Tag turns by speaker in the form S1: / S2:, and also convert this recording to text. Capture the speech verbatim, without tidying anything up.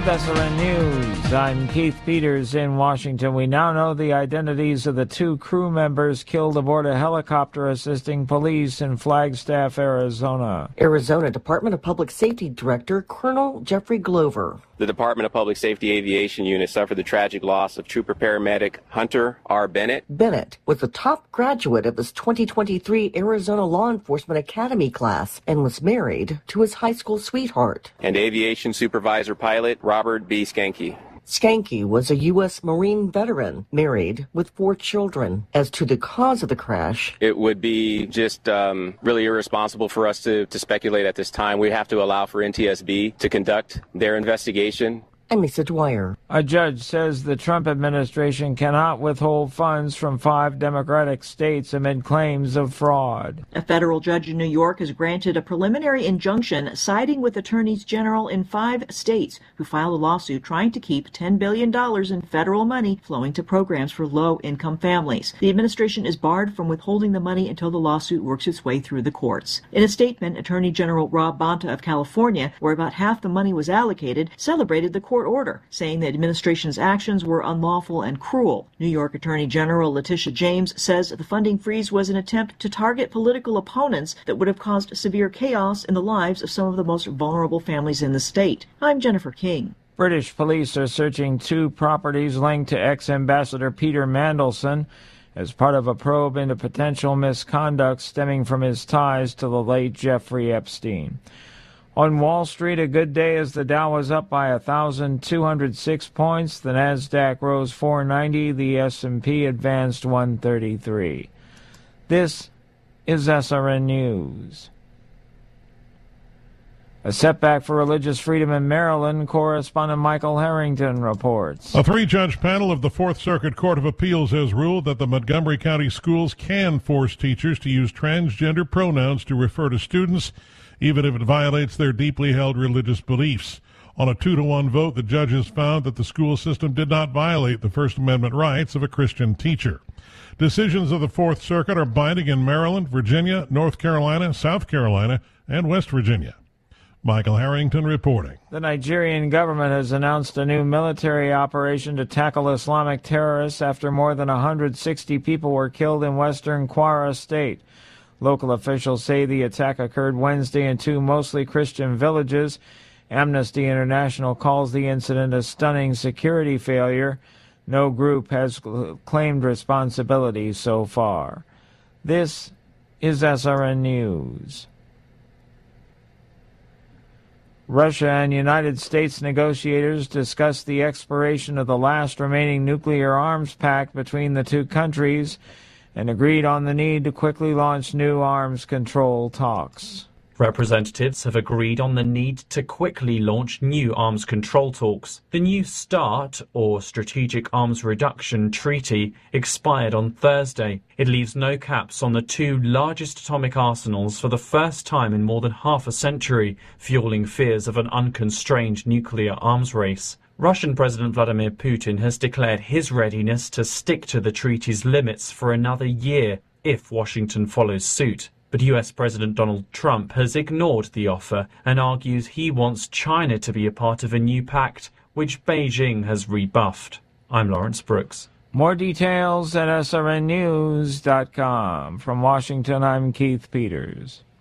S1: With S R N News, I'm Keith Peters in Washington. We now know the identities of the two crew members killed aboard a helicopter assisting police in Flagstaff, Arizona.
S2: Arizona Department of Public Safety Director Colonel Jeffrey Glover.
S3: The Department of Public Safety Aviation Unit suffered the tragic loss of trooper paramedic Hunter R. Bennett.
S2: Bennett was the top graduate of his twenty twenty-three Arizona Law Enforcement Academy class and was married to his high school sweetheart.
S3: And aviation supervisor pilot Robert B. Skanke.
S2: Skanke was a U S Marine veteran, married with four children. As to the cause of the crash,
S3: it would be just um, really irresponsible for us to, to speculate at this time. We have to allow for N T S B to conduct their investigation.
S2: I'm Lisa Dwyer.
S1: A judge says the Trump administration cannot withhold funds from five Democratic states amid claims of fraud.
S4: A federal judge in New York has granted a preliminary injunction siding with attorneys general in five states who filed a lawsuit trying to keep ten billion dollars in federal money flowing to programs for low-income families. The administration is barred from withholding the money until the lawsuit works its way through the courts. In a statement, Attorney General Rob Bonta of California, where about half the money was allocated, celebrated the court order, saying the administration's actions were unlawful and cruel. New York Attorney General Letitia James says the funding freeze was an attempt to target political opponents that would have caused severe chaos in the lives of some of the most vulnerable families in the state. I'm Jennifer King.
S1: British police are searching two properties linked to ex-ambassador Peter Mandelson as part of a probe into potential misconduct stemming from his ties to the late Jeffrey Epstein. On Wall Street, a good day as the Dow was up by one thousand two hundred six points. The Nasdaq rose four ninety. The S and P advanced one thirty-three. This is S R N News. A setback for religious freedom in Maryland, correspondent Michael Harrington reports.
S5: A three-judge panel of the Fourth Circuit Court of Appeals has ruled that the Montgomery County schools can force teachers to use transgender pronouns to refer to students, even if it violates their deeply held religious beliefs. On a two to one vote, the judges found that the school system did not violate the First Amendment rights of a Christian teacher. Decisions of the Fourth Circuit are binding in Maryland, Virginia, North Carolina, South Carolina, and West Virginia. Michael Harrington reporting.
S1: The Nigerian government has announced a new military operation to tackle Islamic terrorists after more than one hundred sixty people were killed in western Kwara State. Local officials say the attack occurred Wednesday in two mostly Christian villages. Amnesty International calls the incident a stunning security failure. No group has cl- claimed responsibility so far. This is S R N News. Russia and United States negotiators discussed the expiration of the last remaining nuclear arms pact between the two countries and agreed on the need to quickly launch new arms control talks.
S6: Representatives have agreed on the need to quickly launch new arms control talks. The New START, or Strategic Arms Reduction Treaty, expired on Thursday. It leaves no caps on the two largest atomic arsenals for the first time in more than half a century, fueling fears of an unconstrained nuclear arms race. Russian President Vladimir Putin has declared his readiness to stick to the treaty's limits for another year if Washington follows suit. But U S President Donald Trump has ignored the offer and argues he wants China to be a part of a new pact, which Beijing has rebuffed. I'm Lawrence Brooks.
S1: More details at S R N news dot com. From Washington, I'm Keith Peters.